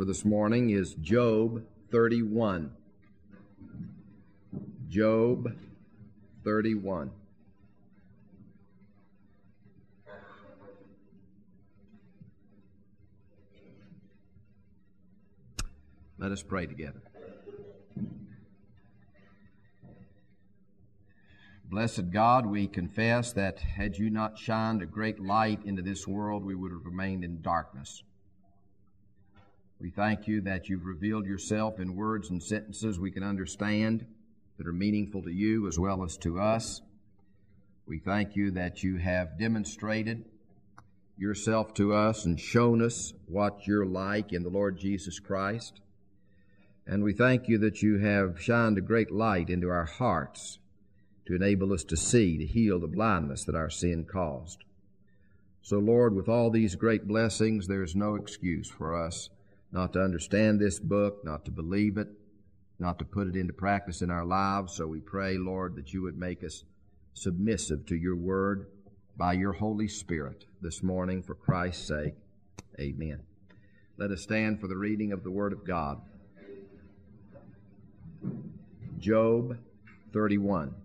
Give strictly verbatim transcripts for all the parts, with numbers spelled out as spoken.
for this morning is Job thirty-one. Job thirty-one. Let us pray together. Blessed God, we confess that had you not shined a great light into this world, we would have remained in darkness. We thank you that you've revealed yourself in words and sentences we can understand that are meaningful to you as well as to us. We thank you that you have demonstrated yourself to us and shown us what you're like in the Lord Jesus Christ. And we thank you that you have shined a great light into our hearts to enable us to see, to heal the blindness that our sin caused. So, Lord, with all these great blessings, there's no excuse for us not to understand this book, not to believe it, not to put it into practice in our lives. So we pray, Lord, that you would make us submissive to your word by your Holy Spirit this morning for Christ's sake. Amen. Let us stand for the reading of the word of God. Job thirty-one.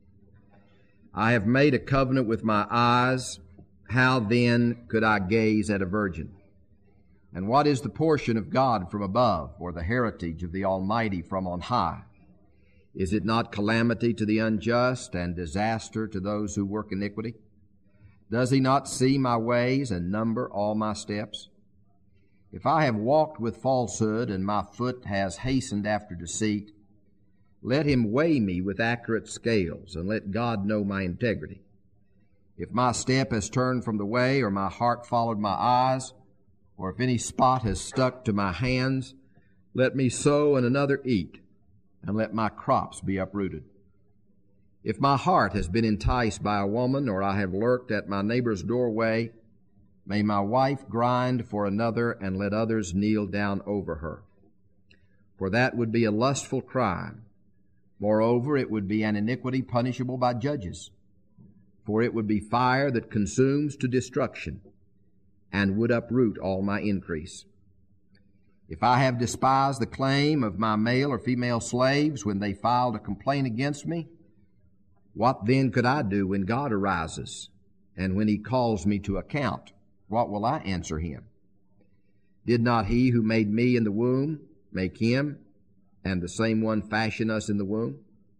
I have made a covenant with my eyes. How then could I gaze at a virgin? And what is the portion of God from above, or the heritage of the Almighty from on high? Is it not calamity to the unjust and disaster to those who work iniquity? Does he not see my ways and number all my steps? If I have walked with falsehood and my foot has hastened after deceit, let him weigh me with accurate scales, and let God know my integrity. If my step has turned from the way, or my heart followed my eyes, or if any spot has stuck to my hands, let me sow and another eat, and let my crops be uprooted. If my heart has been enticed by a woman, or I have lurked at my neighbor's doorway, may my wife grind for another, and let others kneel down over her. For that would be a lustful crime. Moreover, it would be an iniquity punishable by judges, for it would be fire that consumes to destruction, and would uproot all my increase. If I have despised the claim of my male or female slaves when they filed a complaint against me, what then could I do when God arises, and when he calls me to account? What will I answer him? Did not he who made me in the womb make him, and the same one fashion us in the womb?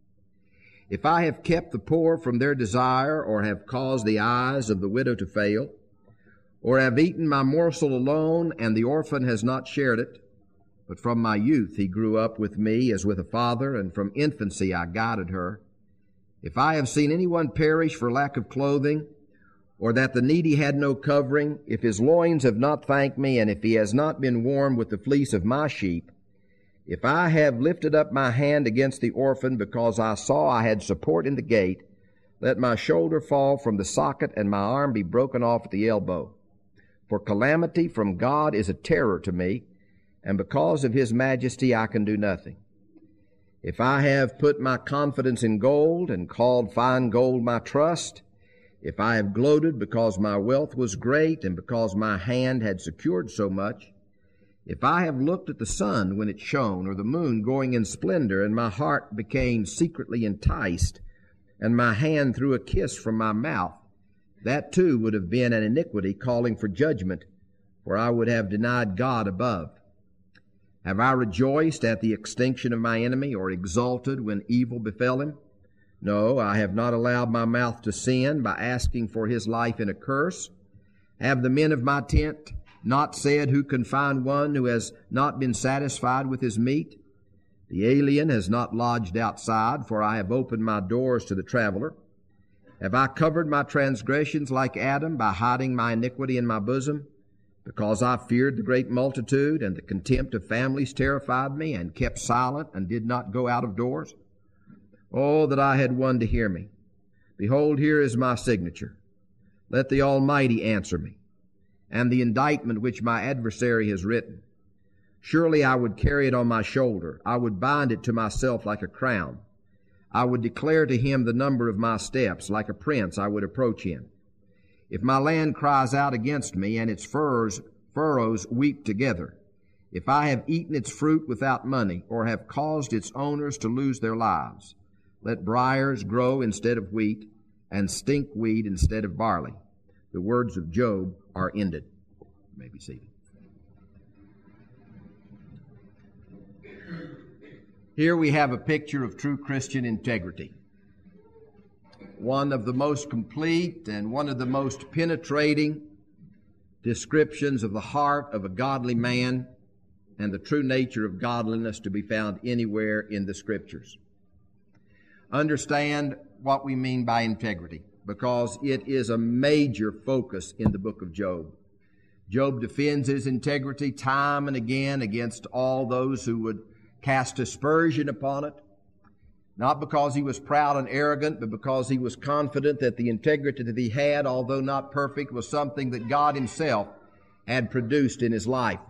If I have kept the poor from their desire, or have caused the eyes of the widow to fail, or have eaten my morsel alone, and the orphan has not shared it, but from my youth he grew up with me as with a father, and from infancy I guided her. If I have seen anyone perish for lack of clothing, or that the needy had no covering, if his loins have not thanked me, and if he has not been warmed with the fleece of my sheep, if I have lifted up my hand against the orphan because I saw I had support in the gate, let my shoulder fall from the socket and my arm be broken off at the elbow. For calamity from God is a terror to me, and because of his majesty I can do nothing. If I have put my confidence in gold and called fine gold my trust, if I have gloated because my wealth was great and because my hand had secured so much, if I have looked at the sun when it shone, or the moon going in splendor, and my heart became secretly enticed, and my hand threw a kiss from my mouth, that too would have been an iniquity calling for judgment, for I would have denied God above. Have I rejoiced at the extinction of my enemy, or exulted when evil befell him? No, I have not allowed my mouth to sin by asking for his life in a curse. Have the men of my tent not said, who can find one who has not been satisfied with his meat? The alien has not lodged outside, for I have opened my doors to the traveler. Have I covered my transgressions like Adam by hiding my iniquity in my bosom? Because I feared the great multitude, and the contempt of families terrified me, and kept silent and did not go out of doors? Oh, that I had one to hear me. Behold, here is my signature. Let the Almighty answer me, and the indictment which my adversary has written. Surely I would carry it on my shoulder. I would bind it to myself like a crown. I would declare to him the number of my steps. Like a prince I would approach him. If my land cries out against me, and its furrows, furrows weep together, if I have eaten its fruit without money, or have caused its owners to lose their lives, let briars grow instead of wheat, and stinkweed instead of barley. The words of Job are ended. You may be seated. Here we have a picture of true Christian integrity. One of the most complete and one of the most penetrating descriptions of the heart of a godly man and the true nature of godliness to be found anywhere in the Scriptures. Understand what we mean by integrity, because it is a major focus in the book of Job. Job defends his integrity time and again against all those who would cast aspersion upon it, not because he was proud and arrogant, but because he was confident that the integrity that he had, although not perfect, was something that God Himself had produced in his life.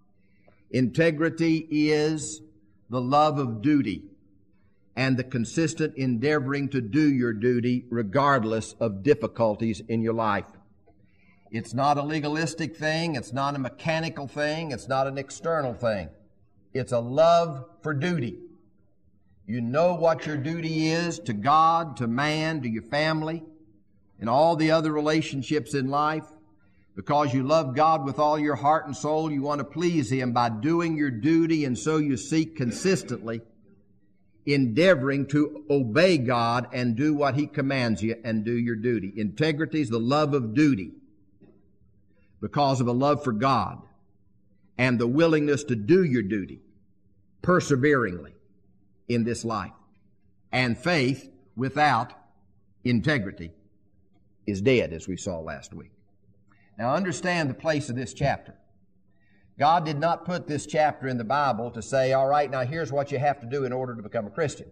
Integrity is the love of duty and the consistent endeavoring to do your duty regardless of difficulties in your life. It's not a legalistic thing. It's not a mechanical thing. It's not an external thing. It's a love for duty. You know what your duty is to God, to man, to your family, and all the other relationships in life. Because you love God with all your heart and soul, you want to please Him by doing your duty, and so you seek consistently endeavoring to obey God and do what He commands you and do your duty. Integrity is the love of duty because of a love for God and the willingness to do your duty perseveringly in this life. And faith without integrity is dead, as we saw last week. Now understand the place of this chapter. God did not put this chapter in the Bible to say, all right, now here's what you have to do in order to become a Christian.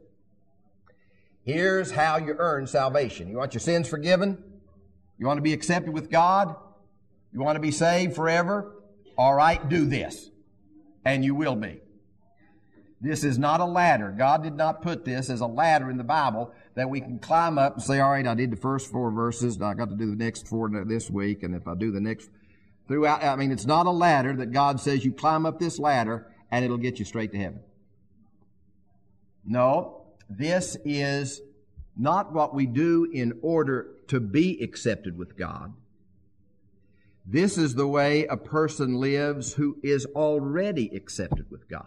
Here's how you earn salvation. You want your sins forgiven? You want to be accepted with God? You want to be saved forever? All right, do this, and you will be. This is not a ladder. God did not put this as a ladder in the Bible that we can climb up and say, all right, I did the first four verses, now I got to do the next four this week, and if I do the next throughout, I mean, it's not a ladder that God says you climb up this ladder and it'll get you straight to heaven. No, this is not what we do in order to be accepted with God. This is the way a person lives who is already accepted with God.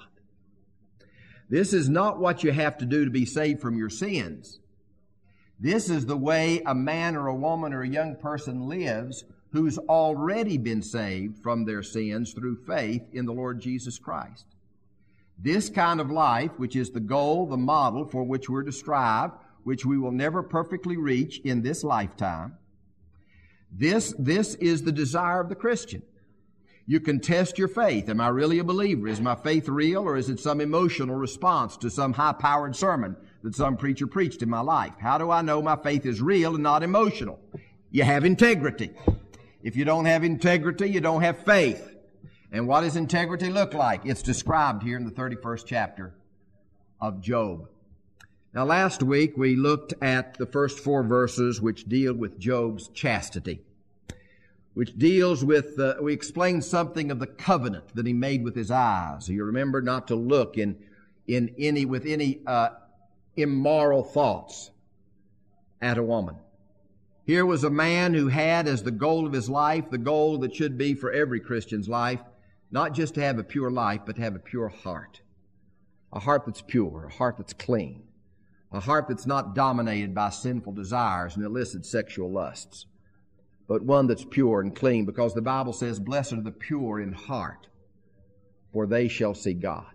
This is not what you have to do to be saved from your sins. This is the way a man or a woman or a young person lives who's already been saved from their sins through faith in the Lord Jesus Christ. This kind of life, which is the goal, the model for which we're to strive, which we will never perfectly reach in this lifetime, this, this is the desire of the Christian. You can test your faith. Am I really a believer? Is my faith real, or is it some emotional response to some high-powered sermon that some preacher preached in my life? How do I know my faith is real and not emotional? You have integrity. If you don't have integrity, you don't have faith. And what does integrity look like? It's described here in the thirty-first chapter of Job. Now, last week we looked at the first four verses which deal with Job's chastity, which deals with, uh, we explained something of the covenant that he made with his eyes. You remember not to look in, in any, with any uh, immoral thoughts at a woman. Here was a man who had as the goal of his life, the goal that should be for every Christian's life, not just to have a pure life, but to have a pure heart. A heart that's pure, a heart that's clean, a heart that's not dominated by sinful desires and illicit sexual lusts, but one that's pure and clean, because the Bible says, blessed are the pure in heart, for they shall see God.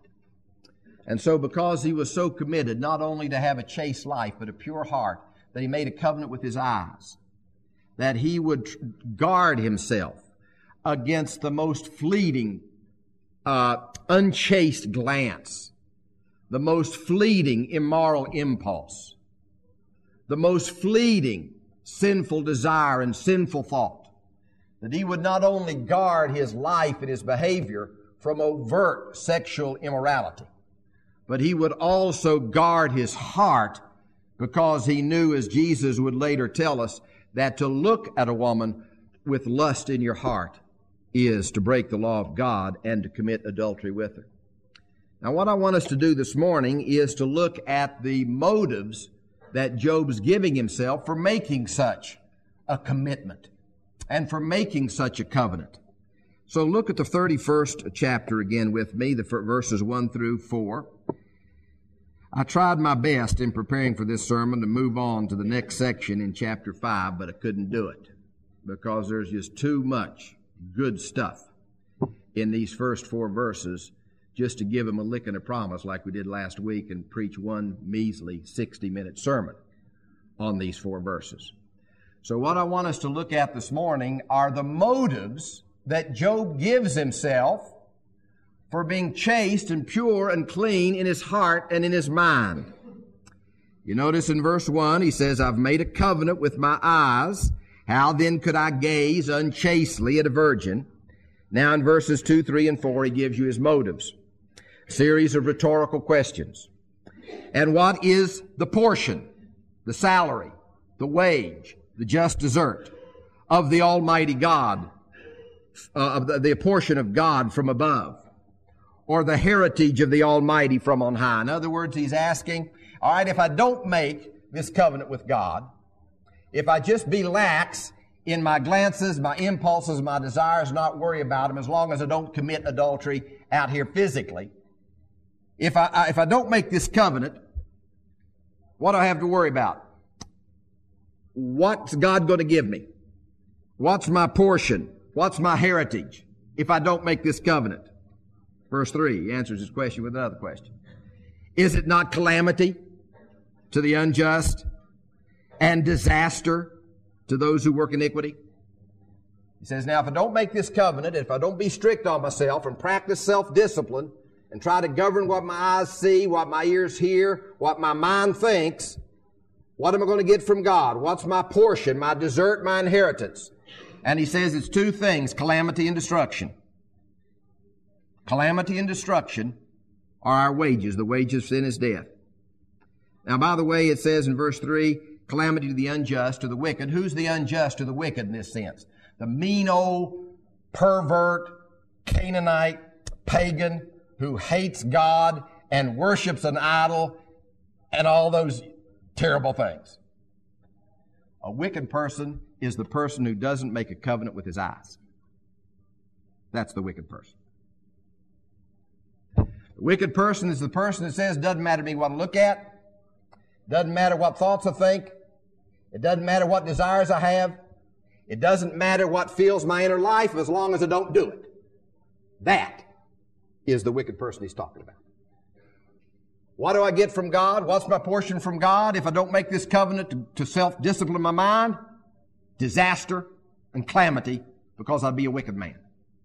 And so because he was so committed not only to have a chaste life, but a pure heart, that he made a covenant with his eyes, that he would guard himself against the most fleeting, uh, unchaste glance, the most fleeting immoral impulse, the most fleeting sinful desire and sinful thought, that he would not only guard his life and his behavior from overt sexual immorality, but he would also guard his heart, because he knew, as Jesus would later tell us, that to look at a woman with lust in your heart is to break the law of God and to commit adultery with her. Now, what I want us to do this morning is to look at the motives that Job's giving himself for making such a commitment and for making such a covenant. So look at the thirty-first chapter again with me, the verses one through four. I tried my best in preparing for this sermon to move on to the next section in chapter five, but I couldn't do it because there's just too much good stuff in these first four verses just to give them a lick and a promise like we did last week and preach one measly sixty-minute sermon on these four verses. So what I want us to look at this morning are the motives that Job gives himself for being chaste and pure and clean in his heart and in his mind. You notice in verse one, he says, I've made a covenant with my eyes. How then could I gaze unchastely at a virgin? Now in verses two, three, and four, he gives you his motives. A series of rhetorical questions. And what is the portion, the salary, the wage, the just desert of the Almighty God, uh, of the, the portion of God from above, or the heritage of the Almighty from on high? In other words, he's asking, all right, if I don't make this covenant with God, if I just be lax in my glances, my impulses, my desires, not worry about them, as long as I don't commit adultery out here physically, if I, if I don't make this covenant, what do I have to worry about? What's God going to give me? What's my portion? What's my heritage if I don't make this covenant? Verse three, he answers his question with another question. Is it not calamity to the unjust and disaster to those who work iniquity? He says, now if I don't make this covenant, if I don't be strict on myself and practice self-discipline and try to govern what my eyes see, what my ears hear, what my mind thinks, what am I going to get from God? What's my portion, my desert, my inheritance? And he says it's two things, calamity and destruction. Calamity and destruction are our wages. The wages of sin is death. Now, by the way, it says in verse three, calamity to the unjust, to the wicked. Who's the unjust or the wicked in this sense? The mean old pervert, Canaanite, pagan who hates God and worships an idol and all those terrible things. A wicked person is the person who doesn't make a covenant with his eyes. That's the wicked person. The wicked person is the person that says, doesn't matter to me what I look at, doesn't matter what thoughts I think, it doesn't matter what desires I have, it doesn't matter what fills my inner life as long as I don't do it. That is the wicked person he's talking about. What do I get from God? What's my portion from God if I don't make this covenant to, to self-discipline my mind? Disaster and calamity, because I'd be a wicked man.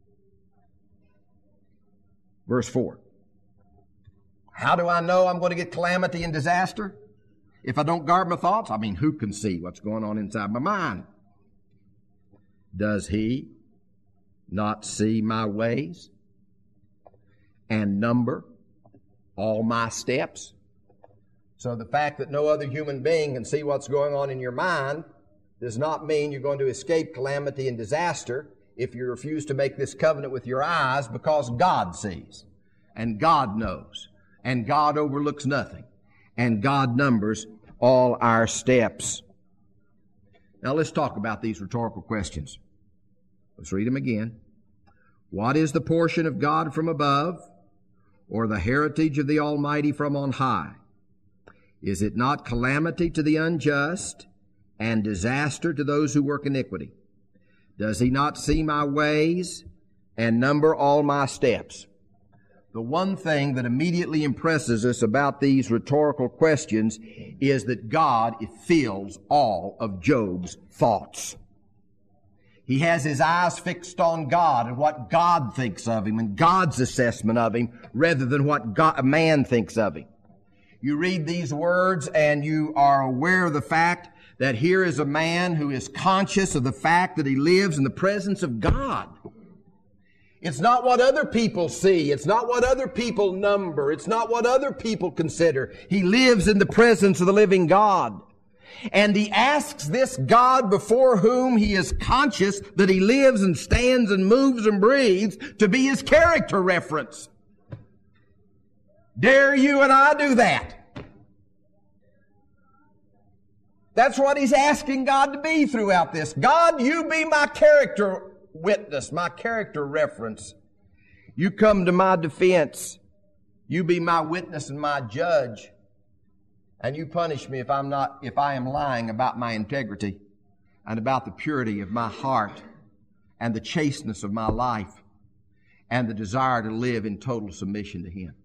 Verse four. How do I know I'm going to get calamity and disaster? If I don't guard my thoughts, I mean, who can see what's going on inside my mind? Does he not see my ways and number all my steps? So the fact that no other human being can see what's going on in your mind does not mean you're going to escape calamity and disaster if you refuse to make this covenant with your eyes, because God sees and God knows and God overlooks nothing and God numbers all our steps. Now let's talk about these rhetorical questions. Let's read them again. What is the portion of God from above, or the heritage of the Almighty from on high? Is it not calamity to the unjust and disaster to those who work iniquity? Does he not see my ways and number all my steps? The one thing that immediately impresses us about these rhetorical questions is that God feels all of Job's thoughts. He has his eyes fixed on God and what God thinks of him and God's assessment of him rather than what God, man thinks of him. You read these words and you are aware of the fact that here is a man who is conscious of the fact that he lives in the presence of God. It's not what other people see. It's not what other people number. It's not what other people consider. He lives in the presence of the living God. And he asks this God before whom he is conscious that he lives and stands and moves and breathes to be his character reference. Dare you and I do that? That's what he's asking God to be throughout this. God, you be my character witness, my character reference. You come to my defense. You be my witness and my judge. And you punish me if I'm not, if I am lying about my integrity and about the purity of my heart and the chasteness of my life and the desire to live in total submission to him.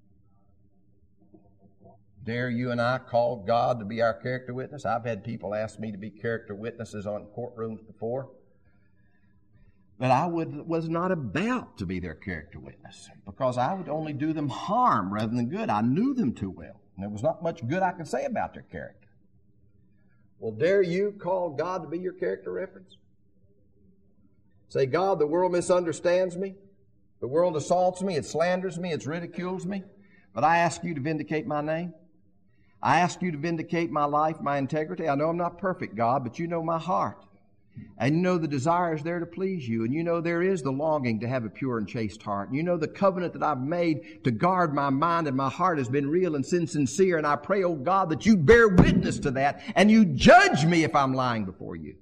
Dare you and I call God to be our character witness? I've had people ask me to be character witnesses on courtrooms before. But I would, was not about to be their character witness because I would only do them harm rather than good. I knew them too well. And there was not much good I could say about their character. Well, dare you call God to be your character reference? Say, God, the world misunderstands me. The world assaults me. It slanders me. It ridicules me. But I ask you to vindicate my name. I ask you to vindicate my life, my integrity. I know I'm not perfect, God, but you know my heart. And you know the desire is there to please you. And you know there is the longing to have a pure and chaste heart. And you know the covenant that I've made to guard my mind and my heart has been real and sincere. And I pray, oh God, that you bear witness to that and you judge me if I'm lying before you.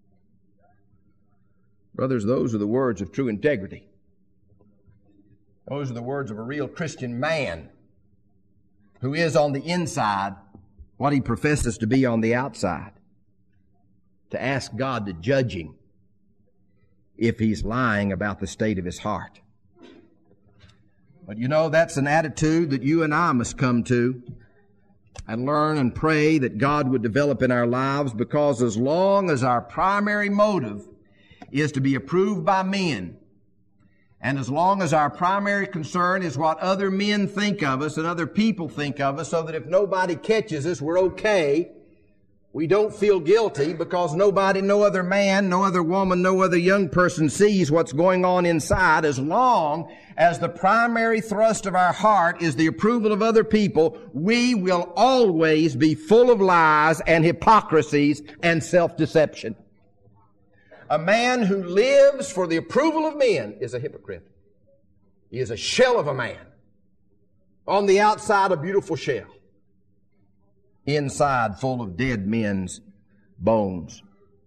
Brothers, those are the words of true integrity. Those are the words of a real Christian man who is on the inside what he professes to be on the outside. To ask God to judge him if he's lying about the state of his heart. But you know, that's an attitude that you and I must come to and learn and pray that God would develop in our lives, because as long as our primary motive is to be approved by men, and as long as our primary concern is what other men think of us and other people think of us, so that if nobody catches us, we're okay, we don't feel guilty because nobody, no other man, no other woman, no other young person sees what's going on inside. As long as the primary thrust of our heart is the approval of other people, we will always be full of lies and hypocrisies and self-deception. A man who lives for the approval of men is a hypocrite. He is a shell of a man. On the outside, a beautiful shell. Inside, full of dead men's bones.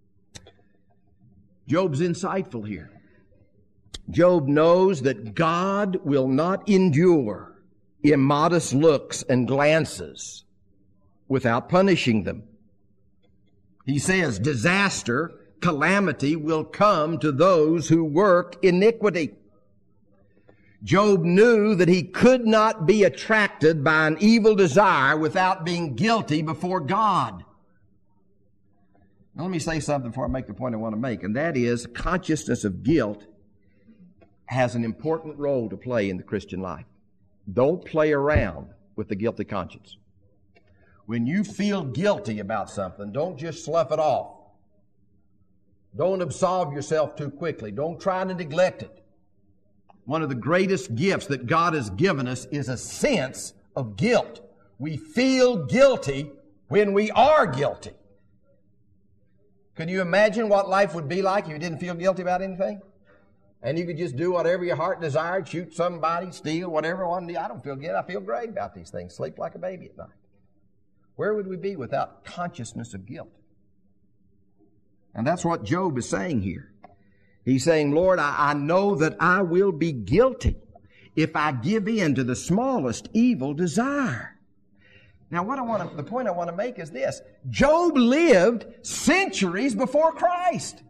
Job's insightful here. Job knows that God will not endure immodest looks and glances without punishing them. He says, disaster, calamity will come to those who work iniquity. Job knew that he could not be attracted by an evil desire without being guilty before God. Now, let me say something before I make the point I want to make, and that is consciousness of guilt has an important role to play in the Christian life. Don't play around with the guilty conscience. When you feel guilty about something, don't just slough it off. Don't absolve yourself too quickly. Don't try to neglect it. One of the greatest gifts that God has given us is a sense of guilt. We feel guilty when we are guilty. Can you imagine what life would be like if you didn't feel guilty about anything? And you could just do whatever your heart desired, shoot somebody, steal, whatever. I don't feel guilty. I feel great about these things. Sleep like a baby at night. Where would we be without consciousness of guilt? And that's what Job is saying here. He's saying, Lord, I, I know that I will be guilty if I give in to the smallest evil desire. Now, what I want to, the point I want to make is this. Job lived centuries before Christ.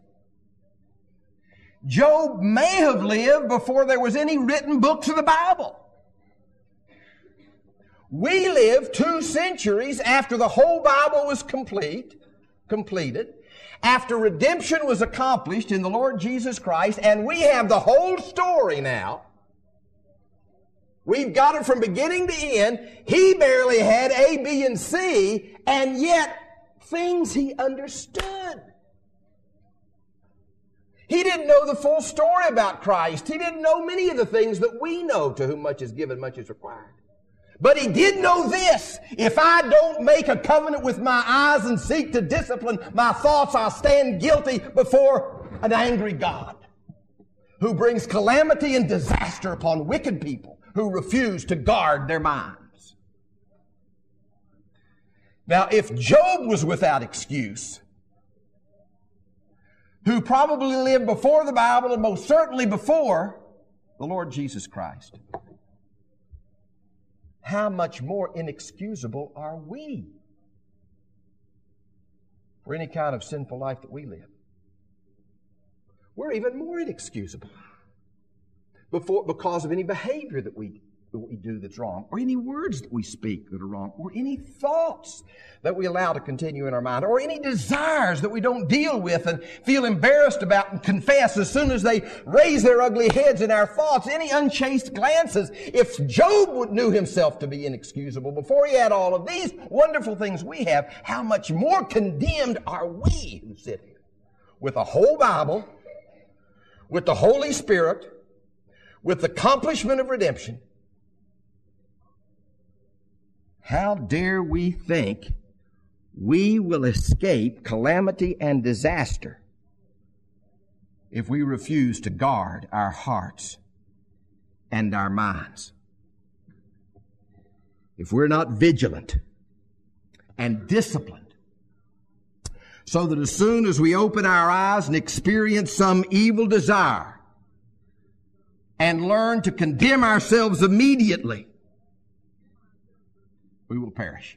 Job may have lived before there was any written books of the Bible. We live two centuries after the whole Bible was complete, completed, after redemption was accomplished in the Lord Jesus Christ, and we have the whole story now. We've got it from beginning to end. He barely had A, B, and C, and yet things he understood. He didn't know the full story about Christ. He didn't know many of the things that we know. To whom much is given, much is required. But he did know this: if I don't make a covenant with my eyes and seek to discipline my thoughts, I'll stand guilty before an angry God who brings calamity and disaster upon wicked people who refuse to guard their minds. Now, if Job was without excuse, who probably lived before the Bible and most certainly before the Lord Jesus Christ, how much more inexcusable are we for any kind of sinful life that we live? We're even more inexcusable before, because of any behavior that we, that we do that's wrong, or any words that we speak that are wrong, or any thoughts that we allow to continue in our mind, or any desires that we don't deal with and feel embarrassed about and confess as soon as they raise their ugly heads in our thoughts, any unchaste glances. If Job would knew himself to be inexcusable before he had all of these wonderful things we have, how much more condemned are we who sit here with a whole Bible, with the Holy Spirit, with the accomplishment of redemption? How dare we think we will escape calamity and disaster if we refuse to guard our hearts and our minds? If we're not vigilant and disciplined, so that as soon as we open our eyes and experience some evil desire and learn to condemn ourselves immediately, we will perish.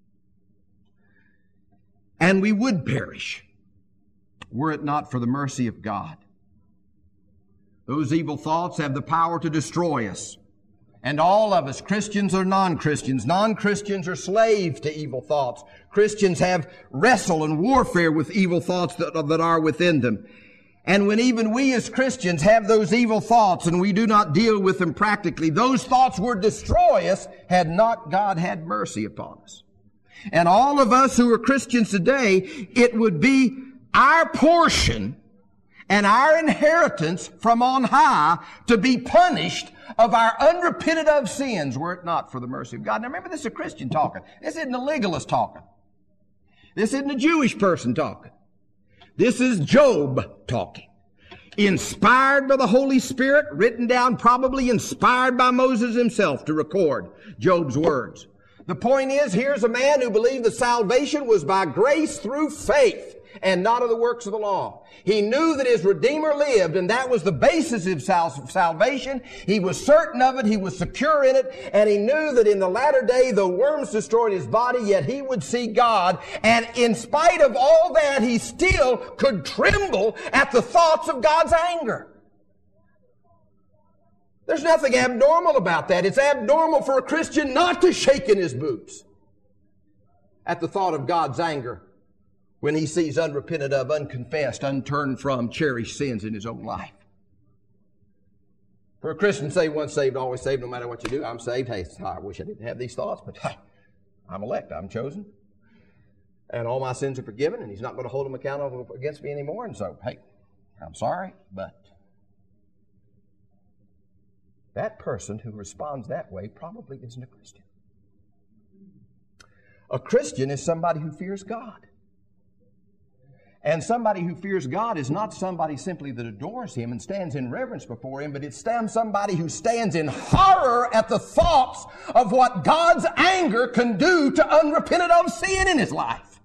And we would perish were it not for the mercy of God. Those evil thoughts have the power to destroy us. And all of us, Christians or non-Christians, non-Christians are slaves to evil thoughts. Christians have wrestle and warfare with evil thoughts that, that are within them. And when even we as Christians have those evil thoughts and we do not deal with them practically, those thoughts would destroy us had not God had mercy upon us. And all of us who are Christians today, it would be our portion and our inheritance from on high to be punished of our unrepented of sins were it not for the mercy of God. Now remember, this is a Christian talking. This isn't a legalist talking. This isn't a Jewish person talking. This is Job talking. Inspired by the Holy Spirit, written down, probably inspired by Moses himself to record Job's words. The point is, here's a man who believed that salvation was by grace through faith and not of the works of the law. He knew that his Redeemer lived, and that was the basis of sal- salvation. He was certain of it. He was secure in it. And he knew that in the latter day, though worms destroyed his body, yet he would see God. And in spite of all that, he still could tremble at the thoughts of God's anger. There's nothing abnormal about that. It's abnormal for a Christian not to shake in his boots at the thought of God's anger when he sees unrepented of, unconfessed, unturned from, cherished sins in his own life. For a Christian to say once saved, always saved, no matter what you do, I'm saved. Hey, I wish I didn't have these thoughts, but hey, I'm elect, I'm chosen. And all my sins are forgiven, and he's not going to hold them accountable against me anymore. And so, hey, I'm sorry, but that person who responds that way probably isn't a Christian. A Christian is somebody who fears God. And somebody who fears God is not somebody simply that adores Him and stands in reverence before Him, but it's somebody who stands in horror at the thoughts of what God's anger can do to unrepented of sin in his life.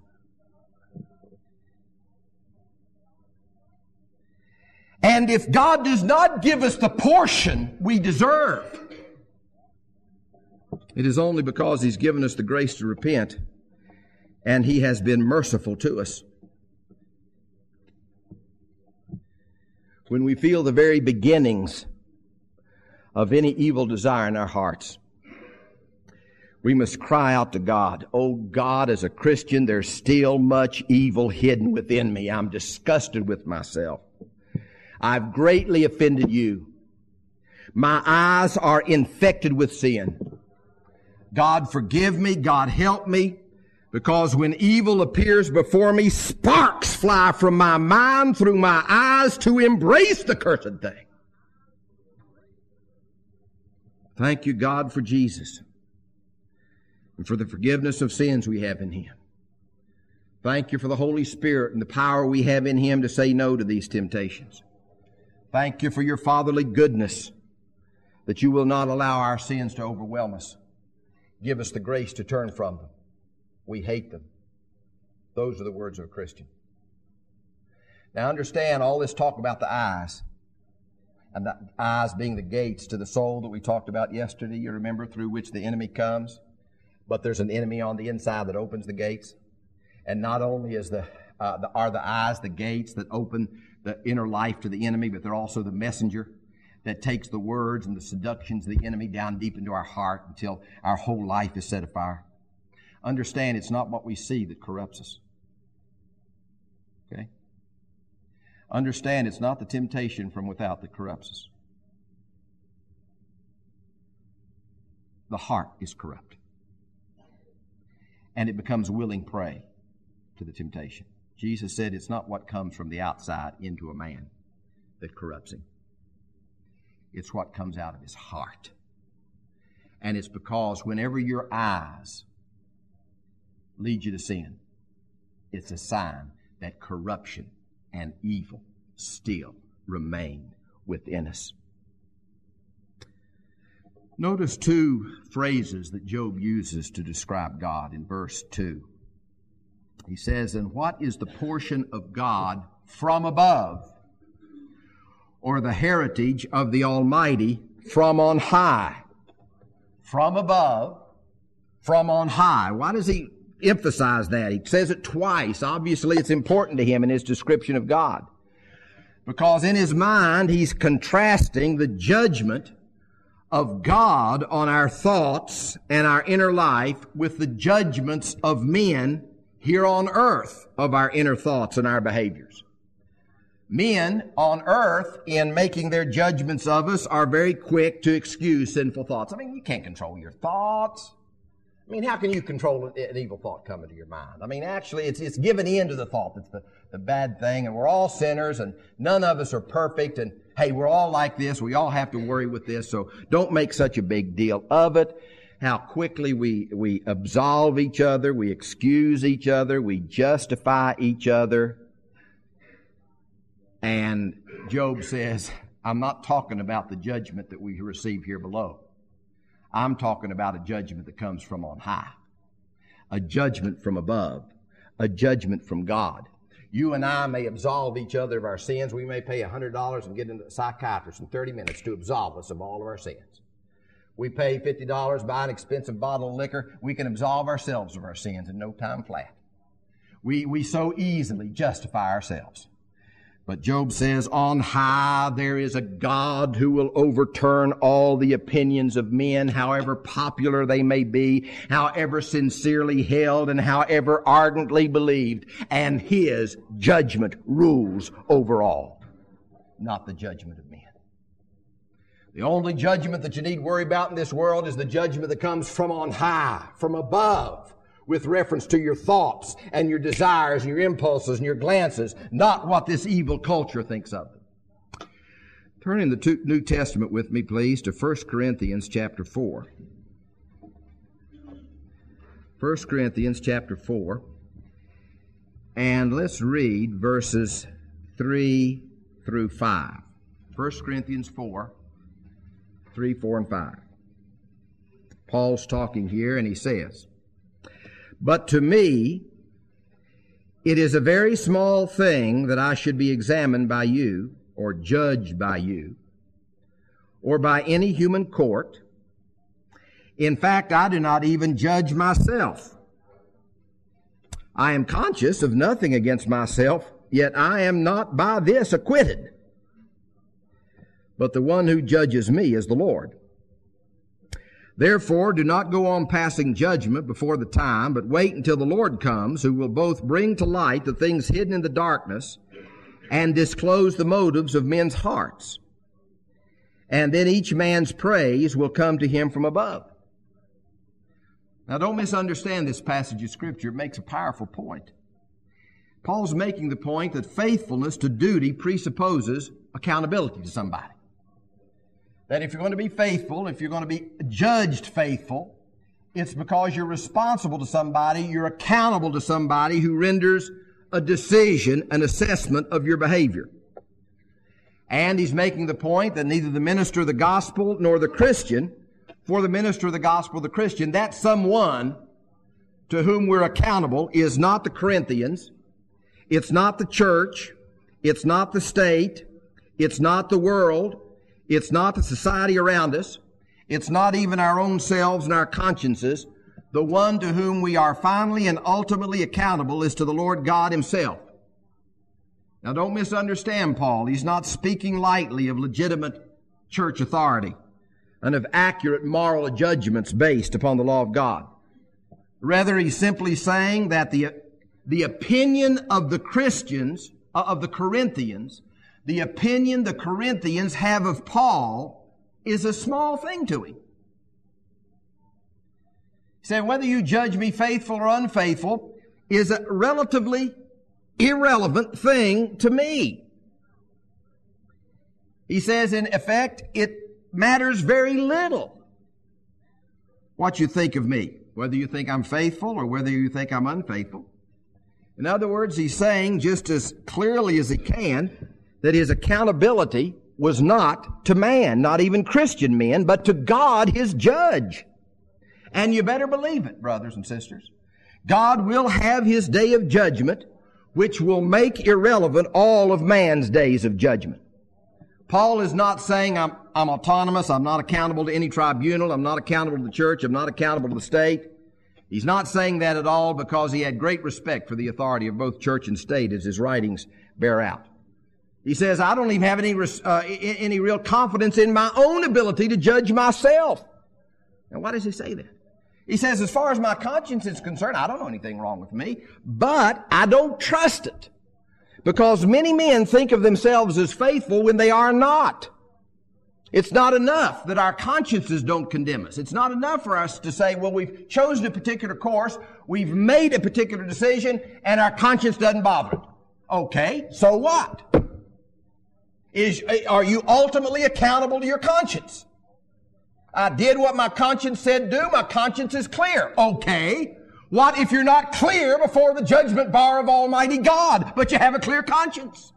And if God does not give us the portion we deserve, it is only because He's given us the grace to repent and He has been merciful to us. When we feel the very beginnings of any evil desire in our hearts, we must cry out to God, "Oh God, as a Christian, there's still much evil hidden within me. I'm disgusted with myself. I've greatly offended you. My eyes are infected with sin. God, forgive me. God, help me. Because when evil appears before me, sparks fly from my mind through my eyes to embrace the cursed thing." Thank you, God, for Jesus. and for the forgiveness of sins we have in Him. Thank you for the Holy Spirit and the power we have in Him to say no to these temptations. Thank you for your fatherly goodness, that you will not allow our sins to overwhelm us. Give us the grace to turn from them. We hate them. Those are the words of a Christian. Now understand all this talk about the eyes, and the eyes being the gates to the soul that we talked about yesterday, you remember, through which the enemy comes. But there's an enemy on the inside that opens the gates. And not only is the, uh, the are the eyes the gates that open the inner life to the enemy, but they're also the messenger that takes the words and the seductions of the enemy down deep into our heart until our whole life is set afire. Understand, it's not what we see that corrupts us. Okay? Understand, it's not the temptation from without that corrupts us. The heart is corrupt. And it becomes willing prey to the temptation. Jesus said it's not what comes from the outside into a man that corrupts him. It's what comes out of his heart. And it's because whenever your eyes lead you to sin, it's a sign that corruption and evil still remain within us. Notice two phrases that Job uses to describe God in verse two. He says, "And what is the portion of God from above, or the heritage of the Almighty from on high?" From above, from on high. Why does he emphasize that? He says it twice. Obviously, it's important to him in his description of God. Because in his mind, he's contrasting the judgment of God on our thoughts and our inner life with the judgments of men here on earth of our inner thoughts and our behaviors. Men on earth, in making their judgments of us, are very quick to excuse sinful thoughts. I mean, you can't control your thoughts. I mean, how can you control an evil thought coming to your mind? I mean, actually, it's it's giving in to the thought that's the, the bad thing, and we're all sinners, and none of us are perfect, and hey, we're all like this. We all have to worry with this, so don't make such a big deal of it. How quickly we, we absolve each other, we excuse each other, we justify each other. And Job says, I'm not talking about the judgment that we receive here below. I'm talking about a judgment that comes from on high. A judgment from above. A judgment from God. You and I may absolve each other of our sins. We may pay one hundred dollars and get into a psychiatrist in thirty minutes to absolve us of all of our sins. We pay fifty dollars, buy an expensive bottle of liquor. We can absolve ourselves of our sins in no time flat. We, we so easily justify ourselves. But Job says, on high there is a God who will overturn all the opinions of men, however popular they may be, however sincerely held, and however ardently believed. And His judgment rules over all, not the judgment of men. The only judgment that you need worry about in this world is the judgment that comes from on high, from above, with reference to your thoughts and your desires and your impulses and your glances, not what this evil culture thinks of them. Turn in the New Testament with me, please, to First Corinthians chapter four. First Corinthians chapter four. And let's read verses three through five. First Corinthians four, three, four, and five. Paul's talking here, and he says, "But to me, it is a very small thing that I should be examined by you, or judged by you, or by any human court. In fact, I do not even judge myself. I am conscious of nothing against myself, yet I am not by this acquitted. But the one who judges me is the Lord. Therefore, do not go on passing judgment before the time, but wait until the Lord comes, who will both bring to light the things hidden in the darkness and disclose the motives of men's hearts. And then each man's praise will come to him from above." Now, don't misunderstand this passage of Scripture. It makes a powerful point. Paul's making the point that faithfulness to duty presupposes accountability to somebody. That if you're going to be faithful, if you're going to be judged faithful, It's because you're responsible to somebody, you're accountable to somebody who renders a decision, an assessment of your behavior. And he's making the point that neither the minister of the gospel nor the Christian, for the minister of the gospel, the Christian, that someone to whom we're accountable is not the Corinthians, it's not the church, it's not the state, it's not the world, it's not the society around us, it's not even our own selves and our consciences. The one to whom we are finally and ultimately accountable is to the Lord God Himself. Now don't misunderstand Paul. He's not speaking lightly of legitimate church authority and of accurate moral judgments based upon the law of God. Rather, he's simply saying that the, the opinion of the Christians, uh, of the Corinthians, the opinion the Corinthians have of Paul is a small thing to him. He said, whether you judge me faithful or unfaithful is a relatively irrelevant thing to me. He says, in effect, it matters very little what you think of me, whether you think I'm faithful or whether you think I'm unfaithful. In other words, he's saying just as clearly as he can that his accountability was not to man, not even Christian men, but to God, His judge. And you better believe it, brothers and sisters. God will have His day of judgment, which will make irrelevant all of man's days of judgment. Paul is not saying I'm, I'm autonomous, I'm not accountable to any tribunal, I'm not accountable to the church, I'm not accountable to the state. He's not saying that at all because he had great respect for the authority of both church and state, as his writings bear out. He says, I don't even have any, uh, any real confidence in my own ability to judge myself. And why does he say that? He says, as far as my conscience is concerned, I don't know anything wrong with me, but I don't trust it. Because many men think of themselves as faithful when they are not. It's not enough that our consciences don't condemn us. It's not enough for us to say, well, we've chosen a particular course, we've made a particular decision, and our conscience doesn't bother it. Okay, so what? Is, are you ultimately accountable to your conscience? I did what my conscience said do. My conscience is clear. Okay. What if you're not clear before the judgment bar of Almighty God, but you have a clear conscience?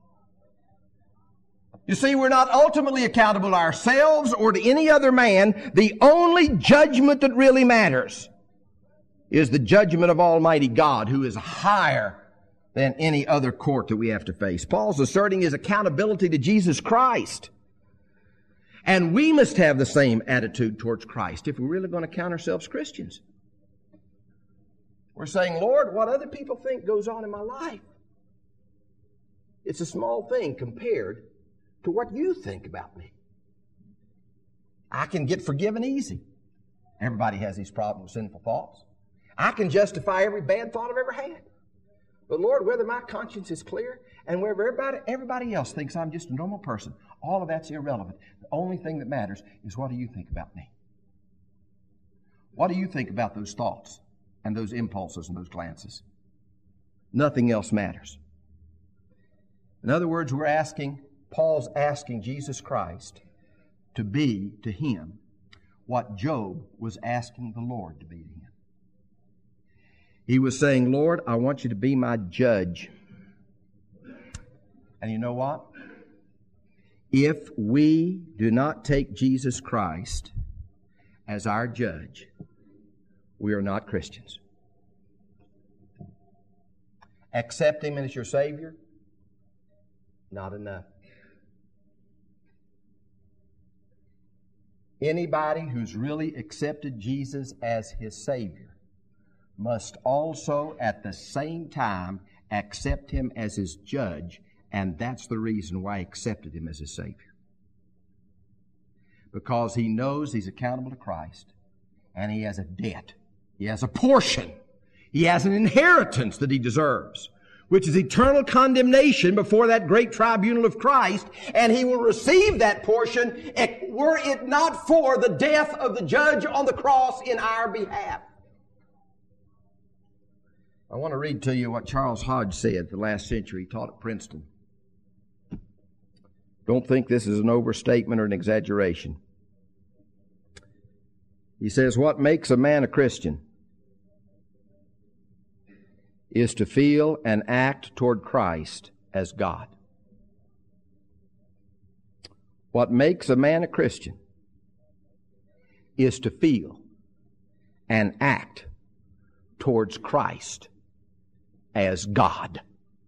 You see, we're not ultimately accountable to ourselves or to any other man. The only judgment that really matters is the judgment of Almighty God, who is higher than any other court that we have to face. Paul's asserting his accountability to Jesus Christ. And we must have the same attitude towards Christ if we're really going to count ourselves Christians. We're saying, Lord, what other people think goes on in my life, it's a small thing compared to what you think about me. I can get forgiven easy. Everybody has these problems with sinful thoughts. I can justify every bad thought I've ever had. But Lord, whether my conscience is clear and whether everybody, everybody else thinks I'm just a normal person, all of that's irrelevant. The only thing that matters is what do you think about me? What do you think about those thoughts and those impulses and those glances? Nothing else matters. In other words, we're asking, Paul's asking Jesus Christ to be to him what Job was asking the Lord to be to him. He was saying, Lord, I want you to be my judge. And you know what? If we do not take Jesus Christ as our judge, we are not Christians. Accept Him as your Savior? Not enough. Anybody who's really accepted Jesus as his Savior must also at the same time accept Him as his judge, and that's the reason why he accepted Him as his Savior. Because he knows he's accountable to Christ, and he has a debt. He has a portion. He has an inheritance that he deserves, which is eternal condemnation before that great tribunal of Christ, and he will receive that portion were it not for the death of the judge on the cross in our behalf. I want to read to you what Charles Hodge said the last century. He taught at Princeton. Don't think this is an overstatement or an exaggeration. He says, what makes a man a Christian is to feel and act toward Christ as God. What makes a man a Christian is to feel and act towards Christ as God.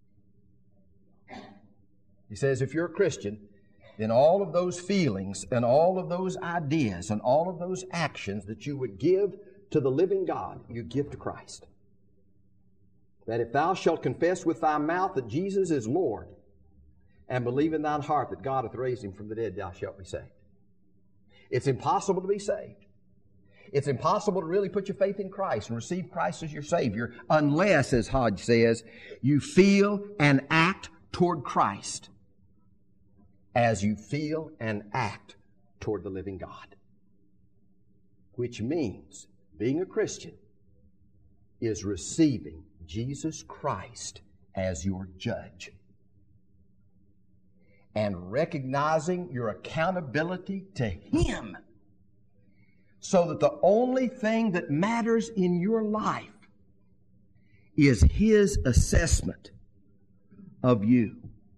He says, if you're a Christian, then all of those feelings and all of those ideas and all of those actions that you would give to the living God, you give to Christ. That if thou shalt confess with thy mouth that Jesus is Lord, and believe in thine heart that God hath raised Him from the dead, thou shalt be saved. It's impossible to be saved. It's impossible to really put your faith in Christ and receive Christ as your Savior unless, as Hodge says, you feel and act toward Christ as you feel and act toward the living God. Which means being a Christian is receiving Jesus Christ as your judge and recognizing your accountability to Him, so that the only thing that matters in your life is His assessment of you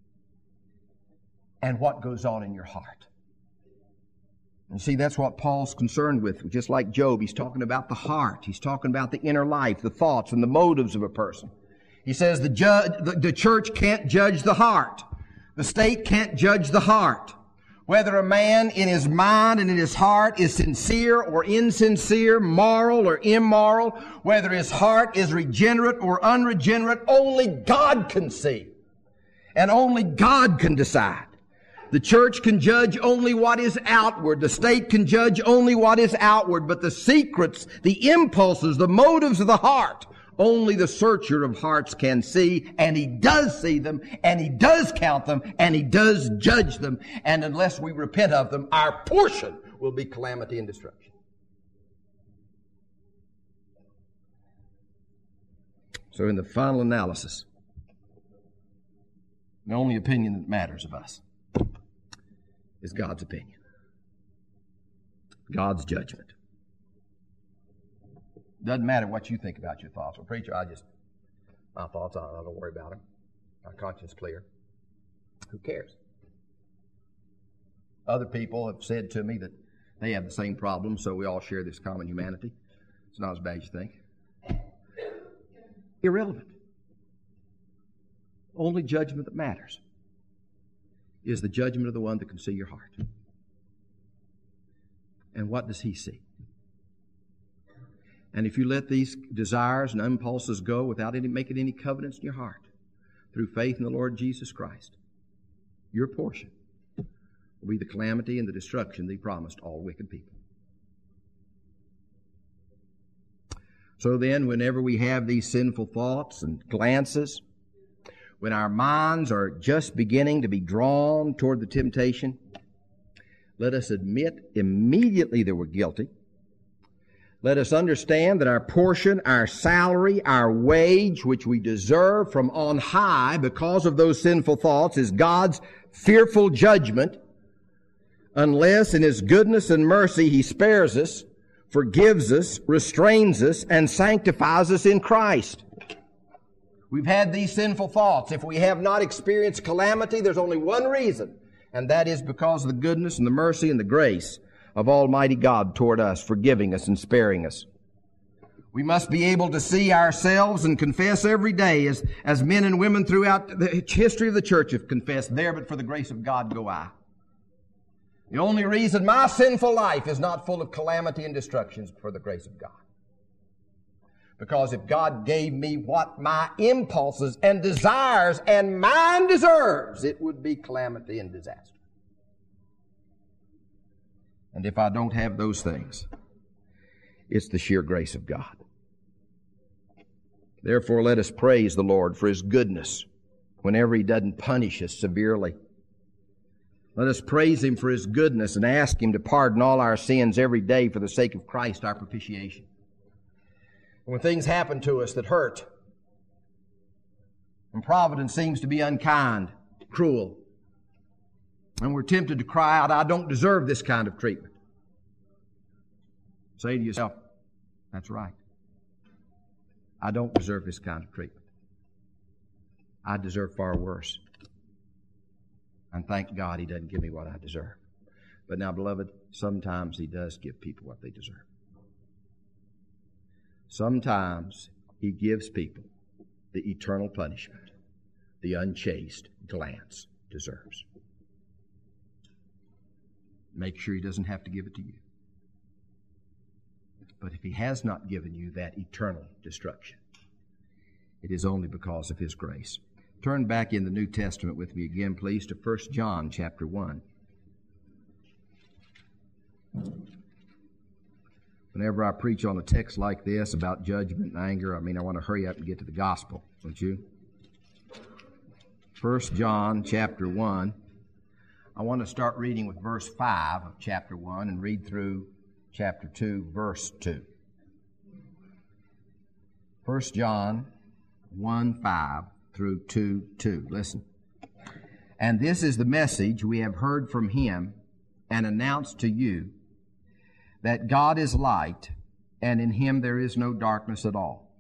and what goes on in your heart. And see, that's what Paul's concerned with. Just like Job, he's talking about the heart. He's talking about the inner life, the thoughts and the motives of a person. He says the, judge, the, the church can't judge the heart. The state can't judge the heart. Whether a man in his mind and in his heart is sincere or insincere, moral or immoral, whether his heart is regenerate or unregenerate, only God can see. And only God can decide. The church can judge only what is outward. The state can judge only what is outward. But the secrets, the impulses, the motives of the heart, only the searcher of hearts can see, and He does see them, and He does count them, and He does judge them. And unless we repent of them, our portion will be calamity and destruction. So in the final analysis, the only opinion that matters of us is God's opinion, God's judgment. Doesn't matter what you think about your thoughts. Well, preacher, I just, my thoughts, I don't worry about them. My conscience clear. Who cares? Other people have said to me that they have the same problem, so we all share this common humanity. It's not as bad as you think. Irrelevant. Only judgment that matters is the judgment of the one that can see your heart. And what does He see? And if you let these desires and impulses go without any, making any covenants in your heart, through faith in the Lord Jesus Christ, your portion will be the calamity and the destruction that He promised all wicked people. So then, whenever we have these sinful thoughts and glances, when our minds are just beginning to be drawn toward the temptation, let us admit immediately that we're guilty. Let us understand that our portion, our salary, our wage, which we deserve from on high because of those sinful thoughts, is God's fearful judgment, unless in His goodness and mercy He spares us, forgives us, restrains us, and sanctifies us in Christ. We've had these sinful thoughts. If we have not experienced calamity, there's only one reason, and that is because of the goodness and the mercy and the grace of Almighty God toward us, forgiving us and sparing us. We must be able to see ourselves and confess every day, as, as men and women throughout the history of the church have confessed, there but for the grace of God go I. The only reason my sinful life is not full of calamity and destruction is for the grace of God. Because if God gave me what my impulses and desires and mine deserves, it would be calamity and disaster. And if I don't have those things, it's the sheer grace of God. Therefore, let us praise the Lord for His goodness whenever He doesn't punish us severely. Let us praise Him for His goodness and ask Him to pardon all our sins every day for the sake of Christ, our propitiation. When things happen to us that hurt, and providence seems to be unkind, cruel, and we're tempted to cry out, I don't deserve this kind of treatment. say to yourself, that's right. I don't deserve this kind of treatment. I deserve far worse. And thank God He doesn't give me what I deserve. But now, beloved, sometimes He does give people what they deserve. Sometimes He gives people the eternal punishment the unchaste glance deserves. Make sure He doesn't have to give it to you. But if He has not given you that eternal destruction, it is only because of His grace. Turn back in the New Testament with me again, please, to First John chapter one. Whenever I preach on a text like this about judgment and anger, I mean, I want to hurry up and get to the gospel, don't you? First John chapter one. I want to start reading with verse five of chapter one and read through chapter two, verse two. First John one, five through two, two. Listen. And this is the message we have heard from Him and announced to you, that God is light, and in Him there is no darkness at all.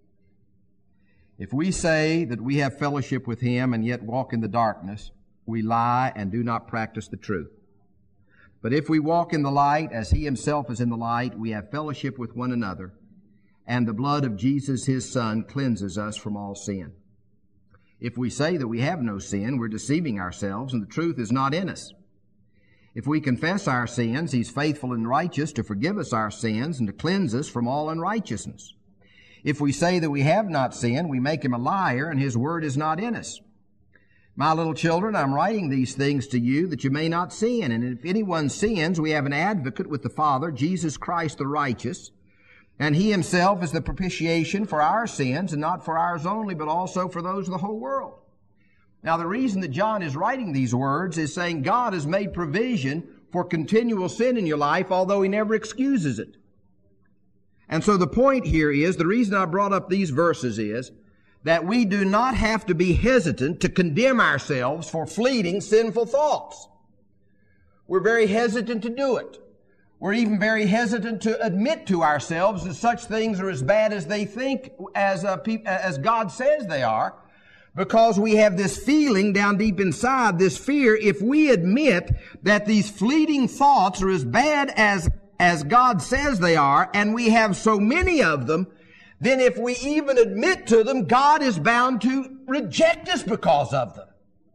If we say that we have fellowship with Him and yet walk in the darkness, we lie and do not practice the truth. But if we walk in the light, as He Himself is in the light, we have fellowship with one another, and the blood of Jesus, His Son, cleanses us from all sin. If we say that we have no sin, we're deceiving ourselves, and the truth is not in us. If we confess our sins, He's faithful and righteous to forgive us our sins and to cleanse us from all unrighteousness. If we say that we have not sinned, we make Him a liar, and His word is not in us. My little children, I'm writing these things to you that you may not sin. And if anyone sins, we have an advocate with the Father, Jesus Christ the righteous. And He Himself is the propitiation for our sins, and not for ours only, but also for those of the whole world. Now, the reason that John is writing these words is saying God has made provision for continual sin in your life, although He never excuses it. And so the point here is, the reason I brought up these verses is that we do not have to be hesitant to condemn ourselves for fleeting sinful thoughts. We're very hesitant to do it. We're even very hesitant to admit to ourselves that such things are as bad as they think, as, uh, pe- as God says they are, because we have this feeling down deep inside, this fear. If we admit that these fleeting thoughts are as bad as, as God says they are, and we have so many of them, then if we even admit to them, God is bound to reject us because of them.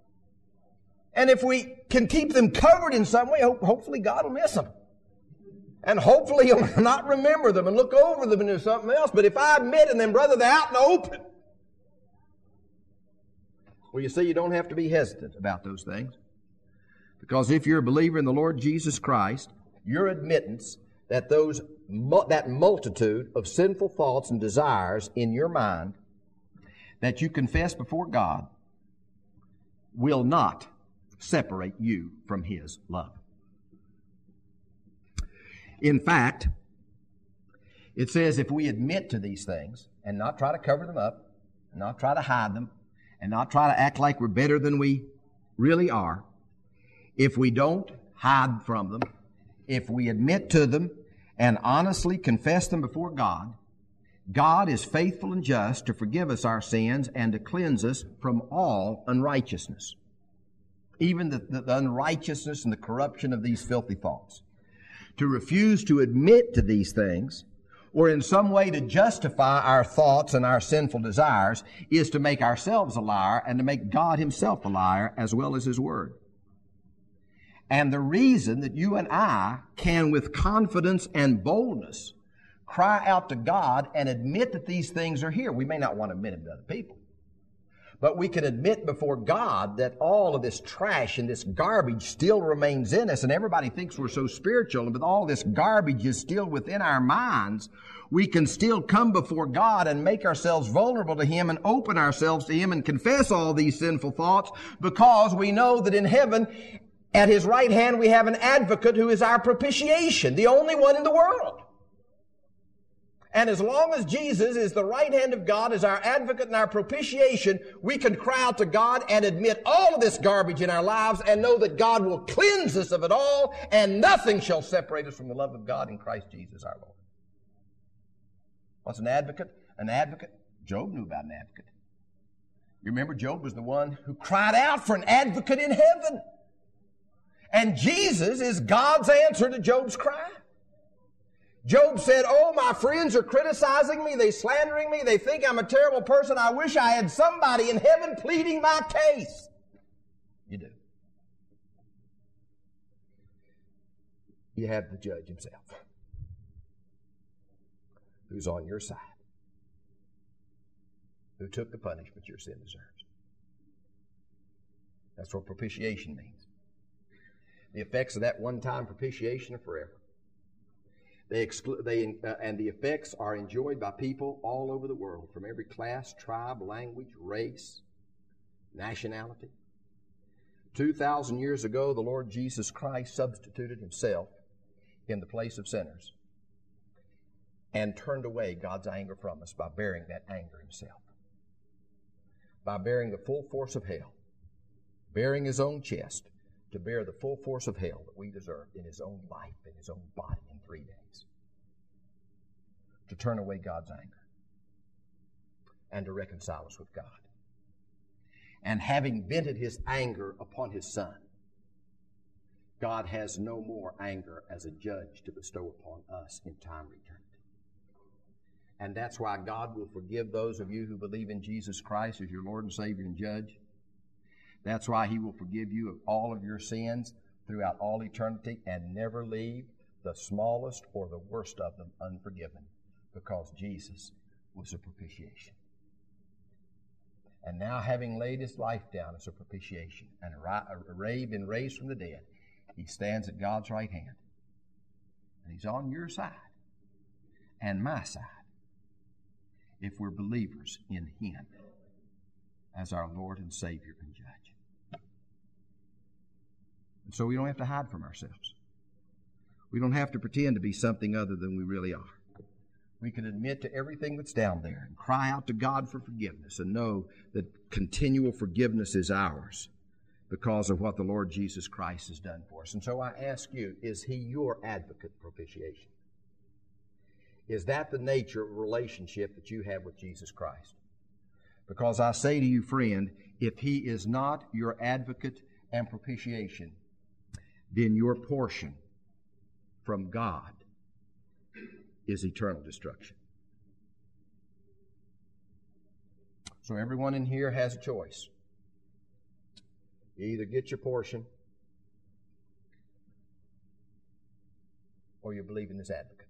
And if we can keep them covered in some way, hopefully God will miss them. And hopefully He'll not remember them and look over them and do something else. But if I admit them, then brother, they're out in the open. Well, you see, you don't have to be hesitant about those things. Because if you're a believer in the Lord Jesus Christ, your admittance that those that multitude of sinful thoughts and desires in your mind that you confess before God will not separate you from His love. In fact, it says if we admit to these things and not try to cover them up, and not try to hide them, and not try to act like we're better than we really are, if we don't hide from them, if we admit to them and honestly confess them before God, God is faithful and just to forgive us our sins and to cleanse us from all unrighteousness, even the, the, the unrighteousness and the corruption of these filthy thoughts. To refuse to admit to these things, or in some way to justify our thoughts and our sinful desires, is to make ourselves a liar and to make God Himself a liar as well as His Word. And the reason that you and I can with confidence and boldness cry out to God and admit that these things are here. We may not want to admit them to other people, but we can admit before God that all of this trash and this garbage still remains in us, and everybody thinks we're so spiritual, but all this garbage is still within our minds. We can still come before God and make ourselves vulnerable to Him and open ourselves to Him and confess all these sinful thoughts, because we know that in heaven, at His right hand, we have an advocate who is our propitiation, the only one in the world. And as long as Jesus is the right hand of God, as our advocate and our propitiation, we can cry out to God and admit all of this garbage in our lives and know that God will cleanse us of it all, and nothing shall separate us from the love of God in Christ Jesus our Lord. What's an advocate? An advocate. Job knew about an advocate. You remember Job was the one who cried out for an advocate in heaven. And Jesus is God's answer to Job's cry. Job said, oh, my friends are criticizing me. They're slandering me. They think I'm a terrible person. I wish I had somebody in heaven pleading my case. You do. You have the judge himself, who's on your side, who took the punishment your sin deserves. That's what propitiation means. The effects of that one-time propitiation are forever. They exclu- they, uh, and the effects are enjoyed by people all over the world, from every class, tribe, language, race, nationality. Two thousand years ago, the Lord Jesus Christ substituted himself in the place of sinners and turned away God's anger from us by bearing that anger himself. By bearing the full force of hell, bearing his own chest to bear the full force of hell that we deserved in his own life, in his own body in three days. To turn away God's anger and to reconcile us with God. And having vented his anger upon his Son, God has no more anger as a judge to bestow upon us in time and eternity. And that's why God will forgive those of you who believe in Jesus Christ as your Lord and Savior and Judge. That's why he will forgive you of all of your sins throughout all eternity and never leave the smallest or the worst of them unforgiven, because Jesus was a propitiation. And now, having laid his life down as a propitiation and been raised from the dead, he stands at God's right hand. And he's on your side and my side if we're believers in him as our Lord and Savior and Judge. And so we don't have to hide from ourselves. We don't have to pretend to be something other than we really are. We can admit to everything that's down there and cry out to God for forgiveness and know that continual forgiveness is ours because of what the Lord Jesus Christ has done for us. And so I ask you, is he your advocate propitiation? Is that the nature of relationship that you have with Jesus Christ? Because I say to you, friend, if he is not your advocate and propitiation, then your portion from God is eternal destruction. So everyone in here has a choice. You either get your portion or you believe in this advocate.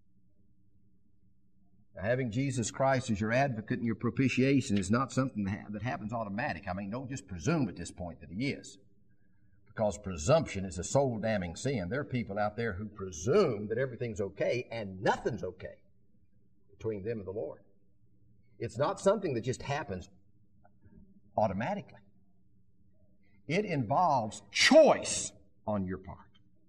Now, having Jesus Christ as your advocate and your propitiation is not something that happens automatic. I mean, don't just presume at this point that he is. Because presumption is a soul-damning sin. There are people out there who presume that everything's okay and nothing's okay between them and the Lord. It's not something that just happens automatically. It involves choice on your part.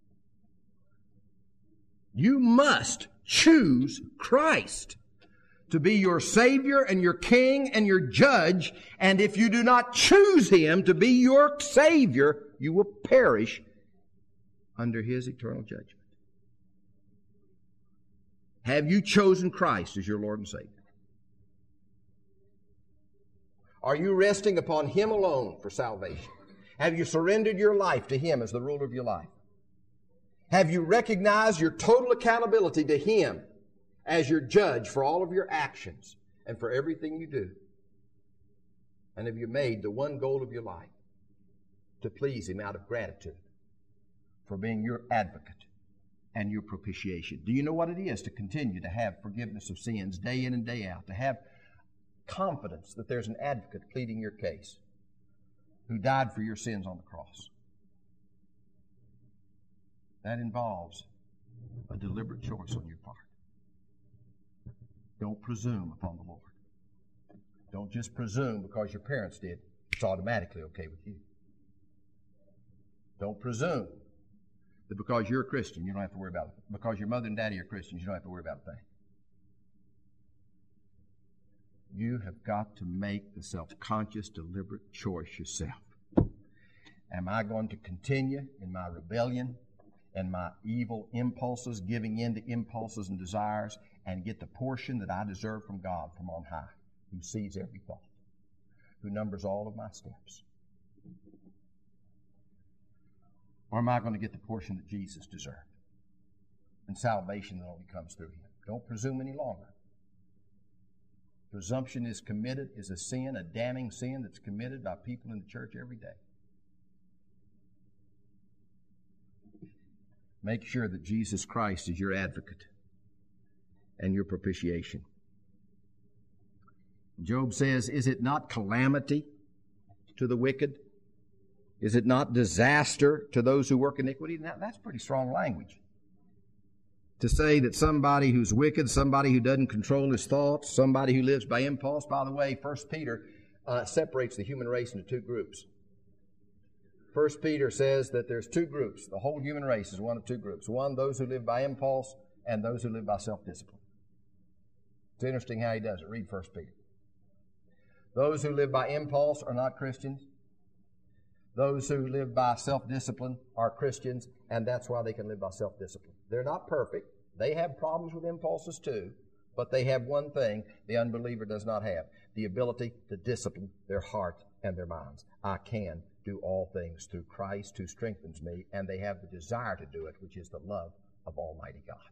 You must choose Christ to be your Savior and your King and your Judge, and if you do not choose him to be your Savior, you will perish under his eternal judgment. Have you chosen Christ as your Lord and Savior? Are you resting upon him alone for salvation? Have you surrendered your life to him as the ruler of your life? Have you recognized your total accountability to him as your judge for all of your actions and for everything you do? And have you made the one goal of your life to please him out of gratitude for being your advocate and your propitiation? Do you know what it is to continue to have forgiveness of sins day in and day out, to have confidence that there's an advocate pleading your case who died for your sins on the cross? That involves a deliberate choice on your part. Don't presume upon the Lord. Don't just presume because your parents did. It's automatically okay with you. Don't presume that because you're a Christian, you don't have to worry about it. Because your mother and daddy are Christians, you don't have to worry about a thing. You have got to make the self-conscious, deliberate choice yourself. Am I going to continue in my rebellion and my evil impulses, giving in to impulses and desires, and get the portion that I deserve from God from on high, who sees every thought, who numbers all of my steps? Or am I going to get the portion that Jesus deserved? And salvation that only comes through Him. Don't presume any longer. Presumption is committed, is a sin, a damning sin that's committed by people in the church every day. Make sure that Jesus Christ is your advocate and your propitiation. Job says, is it not calamity to the wicked? Is it not disaster to those who work iniquity? Now, that's pretty strong language. To say that somebody who's wicked, somebody who doesn't control his thoughts, somebody who lives by impulse. By the way, First Peter uh, separates the human race into two groups. First Peter says that there's two groups. The whole human race is one of two groups. One, those who live by impulse, and those who live by self-discipline. It's interesting how he does it. Read First Peter. Those who live by impulse are not Christians. Those who live by self-discipline are Christians, and that's why they can live by self-discipline. They're not perfect. They have problems with impulses too, but they have one thing the unbeliever does not have, the ability to discipline their heart and their minds. I can do all things through Christ who strengthens me, and they have the desire to do it, which is the love of Almighty God.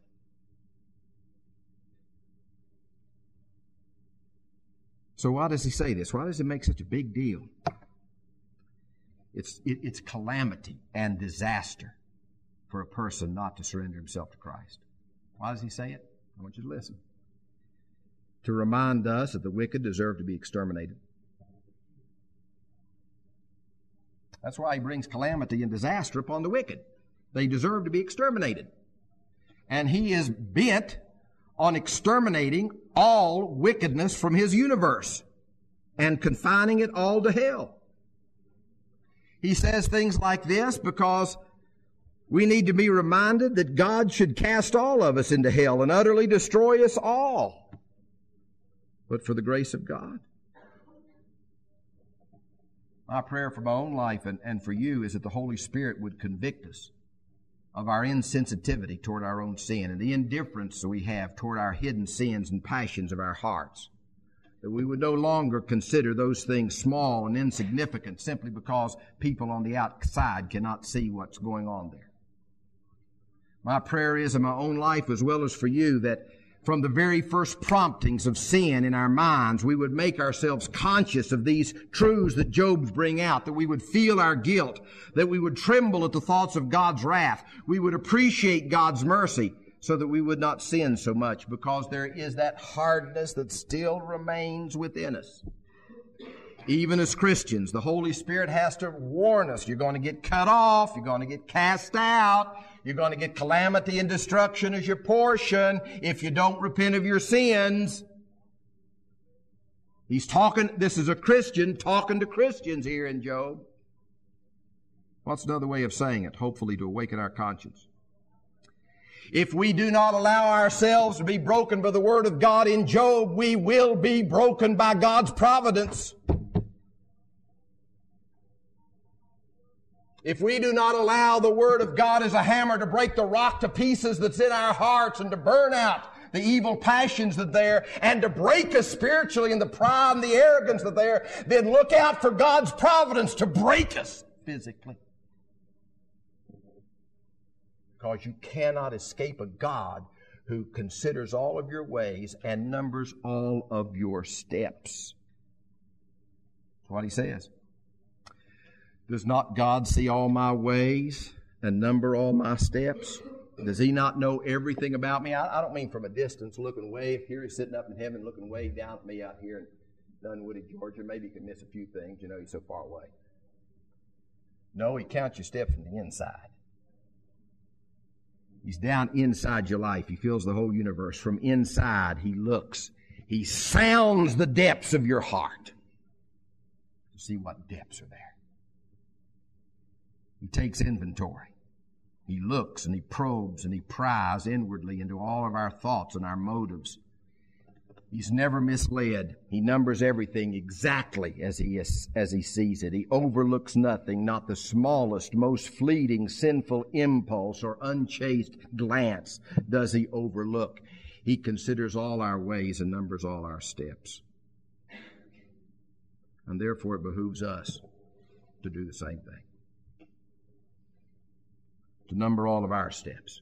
So why does he say this? Why does it make such a big deal? It's, it, it's calamity and disaster for a person not to surrender himself to Christ. Why does he say it? I want you to listen. To remind us that the wicked deserve to be exterminated. That's why he brings calamity and disaster upon the wicked. They deserve to be exterminated. And he is bent on exterminating all wickedness from his universe and confining it all to hell. He says things like this because we need to be reminded that God should cast all of us into hell and utterly destroy us all, but for the grace of God. My prayer for my own life and, and for you is that the Holy Spirit would convict us of our insensitivity toward our own sin and the indifference that we have toward our hidden sins and passions of our hearts. That we would no longer consider those things small and insignificant simply because people on the outside cannot see what's going on there. My prayer is in my own life as well as for you that from the very first promptings of sin in our minds, we would make ourselves conscious of these truths that Job's bring out, that we would feel our guilt, that we would tremble at the thoughts of God's wrath, we would appreciate God's mercy, so that we would not sin so much, because there is that hardness that still remains within us. Even as Christians, the Holy Spirit has to warn us. You're going to get cut off. You're going to get cast out. You're going to get calamity and destruction as your portion if you don't repent of your sins. He's talking, this is a Christian talking to Christians here in Job. What's another way of saying it? Hopefully to awaken our conscience. If we do not allow ourselves to be broken by the Word of God in Job, we will be broken by God's providence. If we do not allow the Word of God as a hammer to break the rock to pieces that's in our hearts and to burn out the evil passions that are there and to break us spiritually in the pride and the arrogance that are there, then look out for God's providence to break us physically. Because you cannot escape a God who considers all of your ways and numbers all of your steps. That's what he says. Does not God see all my ways and number all my steps? Does he not know everything about me? I, I don't mean from a distance looking way. Here he's sitting up in heaven looking way down at me out here in Dunwoody, Georgia. Maybe he can miss a few things. You know, he's so far away. No, he counts your steps from the inside. He's down inside your life. He feels the whole universe. From inside, he looks. He sounds the depths of your heart to see what depths are there. He takes inventory. He looks and he probes and he pries inwardly into all of our thoughts and our motives. He's never misled. He numbers everything exactly as he is, as he sees it. He overlooks nothing, not the smallest, most fleeting sinful impulse or unchaste glance does he overlook. He considers all our ways and numbers all our steps. And therefore it behooves us to do the same thing. To number all of our steps.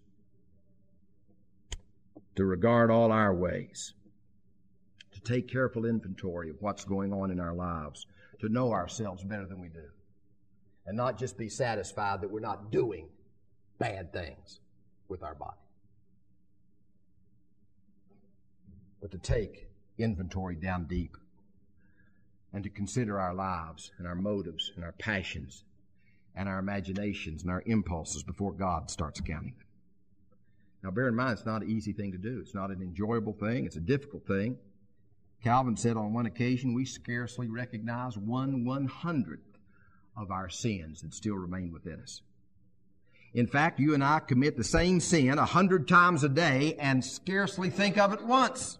To regard all our ways. To take careful inventory of what's going on in our lives. To know ourselves better than we do. And not just be satisfied that we're not doing bad things with our body. But to take inventory down deep and to consider our lives and our motives and our passions and our imaginations and our impulses before God starts counting them. Now bear in mind, it's not an easy thing to do. It's not an enjoyable thing. It's a difficult thing. Calvin said on one occasion, we scarcely recognize one one-hundredth of our sins that still remain within us. In fact, you and I commit the same sin a hundred times a day and scarcely think of it once.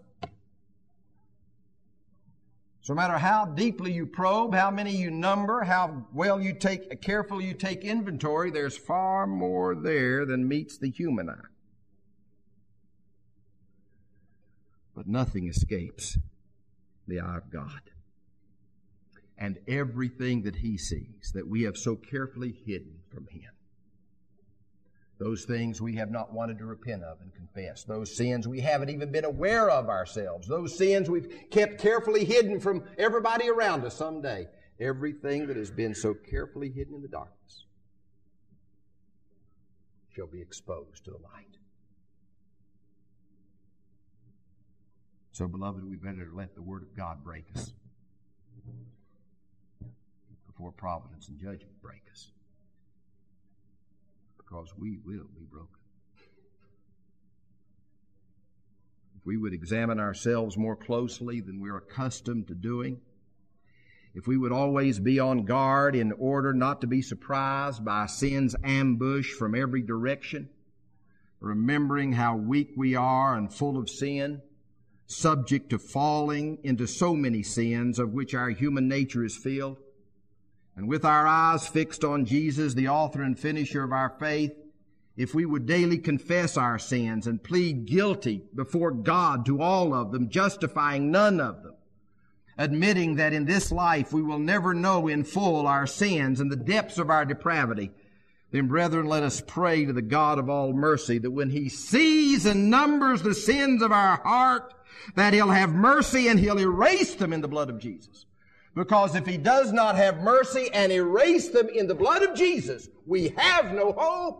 So no matter how deeply you probe, how many you number, how well you take, carefully you take inventory, there's far more there than meets the human eye. But nothing escapes the eye of God. And everything that He sees that we have so carefully hidden from Him. Those things we have not wanted to repent of and confess. Those sins we haven't even been aware of ourselves. Those sins we've kept carefully hidden from everybody around us someday. Everything that has been so carefully hidden in the darkness shall be exposed to the light. So, beloved, we better let the Word of God break us before providence and judgment break us. Because we will be broken. If we would examine ourselves more closely than we're accustomed to doing, if we would always be on guard in order not to be surprised by sin's ambush from every direction, remembering how weak we are and full of sin, subject to falling into so many sins of which our human nature is filled, and with our eyes fixed on Jesus, the author and finisher of our faith, if we would daily confess our sins and plead guilty before God to all of them, justifying none of them, admitting that in this life we will never know in full our sins and the depths of our depravity, then, brethren, let us pray to the God of all mercy that when He sees and numbers the sins of our heart, that He'll have mercy and He'll erase them in the blood of Jesus. Because if He does not have mercy and erase them in the blood of Jesus, we have no hope.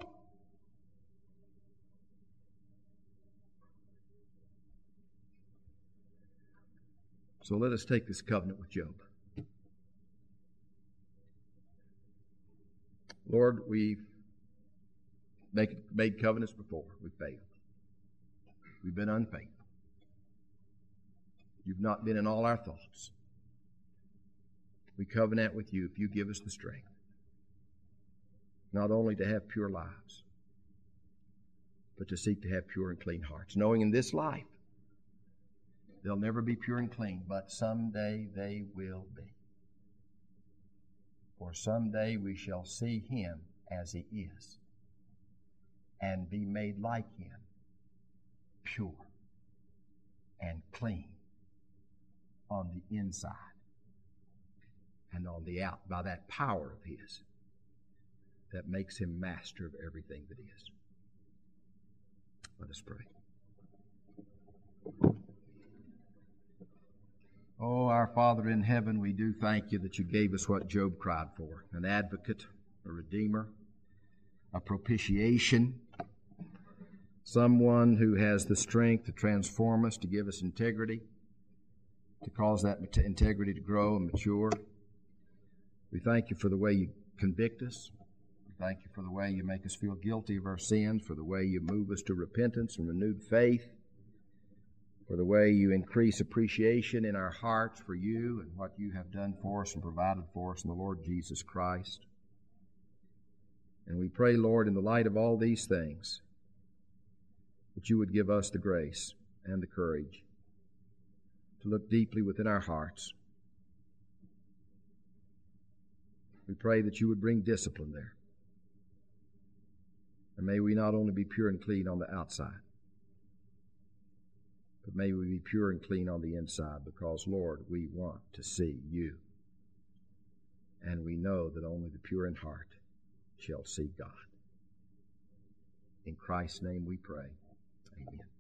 So let us take this covenant with Job. Lord, we've make, made covenants before. We've failed. We've been unfaithful. You've not been in all our thoughts. We covenant with You if You give us the strength, not only to have pure lives, but to seek to have pure and clean hearts, knowing in this life they'll never be pure and clean, but someday they will be. For someday we shall see Him as He is and be made like Him, pure and clean on the inside and on the out, by that power of His that makes Him master of everything that is. Let us pray. Oh, our Father in heaven, we do thank You that You gave us what Job cried for, an advocate, a redeemer, a propitiation, someone who has the strength to transform us, to give us integrity, to cause that integrity to grow and mature. We thank You for the way You convict us. We thank You for the way You make us feel guilty of our sins, for the way You move us to repentance and renewed faith, for the way You increase appreciation in our hearts for You and what You have done for us and provided for us in the Lord Jesus Christ. And we pray, Lord, in the light of all these things, that You would give us the grace and the courage to look deeply within our hearts. We pray that You would bring discipline there. And may we not only be pure and clean on the outside, may we be pure and clean on the inside, because, Lord, we want to see you. And we know that only the pure in heart shall see God. In Christ's name we pray. Amen.